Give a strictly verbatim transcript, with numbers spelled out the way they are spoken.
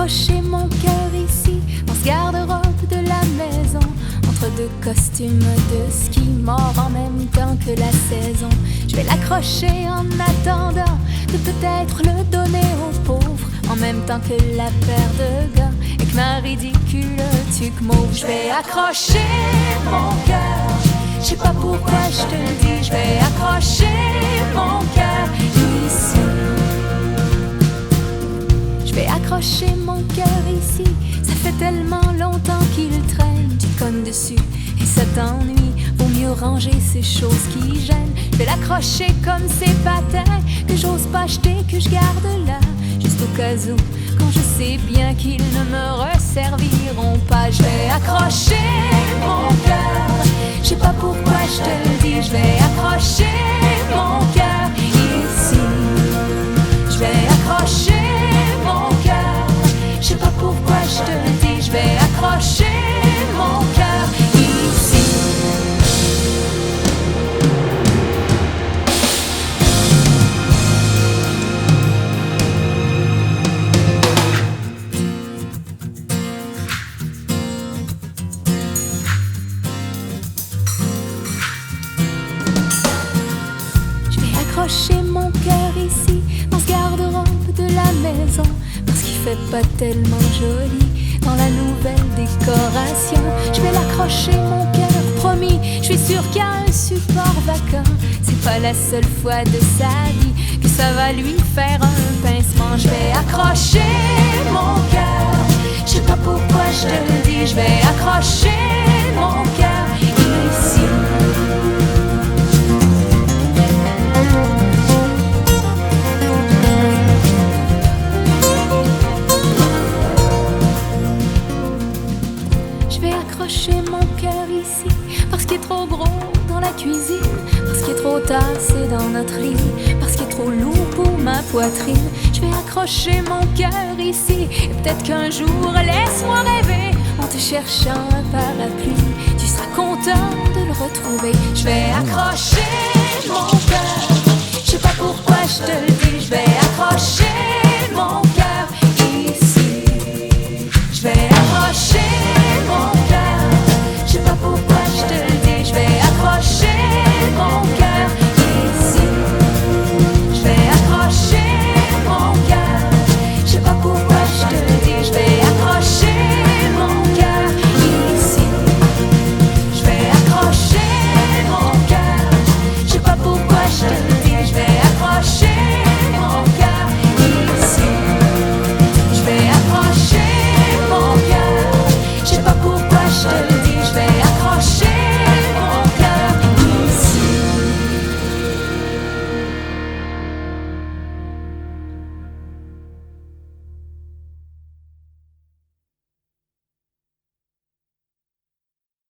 accrocher mon cœur ici, dans ce garde-robe de la maison, entre deux costumes de ski, mort en même temps que la saison. Je vais l'accrocher en attendant de peut-être le donner aux pauvres, en même temps que la paire de gars et que ma ridicule tuque mauve. Je vais accrocher mon cœur, je sais pas pourquoi je te le dis, je vais accrocher mon cœur ici. Je vais accrocher mon cœur ici, ça fait tellement longtemps qu'il traîne. Tu cognes dessus et ça t'ennuie, vaut mieux ranger ces choses qui gênent. Je vais l'accrocher comme ces patins que j'ose pas acheter, que je garde là, juste au cas où, quand je sais bien qu'ils ne me resserviront pas. Je vais accrocher mon cœur, je sais pas pourquoi je te le dis, je vais accrocher mon cœur ici. Je vais accrocher mon cœur, je sais pas pourquoi je te le dis, je vais accrocher mon cœur ici. Je vais accrocher mon cœur ici, dans ce garde-robe de la maison, parce qu'il fait pas tellement joli dans la nouvelle décoration. Je vais l'accrocher mon cœur, promis, je suis sûre qu'il y a un support vacant. C'est pas la seule fois de sa vie que ça va lui faire un pincement. Je vais accrocher mon cœur, je sais pas pourquoi je te le dis, je vais accrocher mon cœur ici. Je vais accrocher mon cœur ici, parce qu'il est trop gros dans la cuisine, parce qu'il est trop tassé dans notre lit, parce qu'il est trop lourd pour ma poitrine. Je vais accrocher mon cœur ici, et peut-être qu'un jour, laisse-moi rêver, en te cherchant un parapluie, tu seras content de le retrouver. Je vais accrocher mon cœur,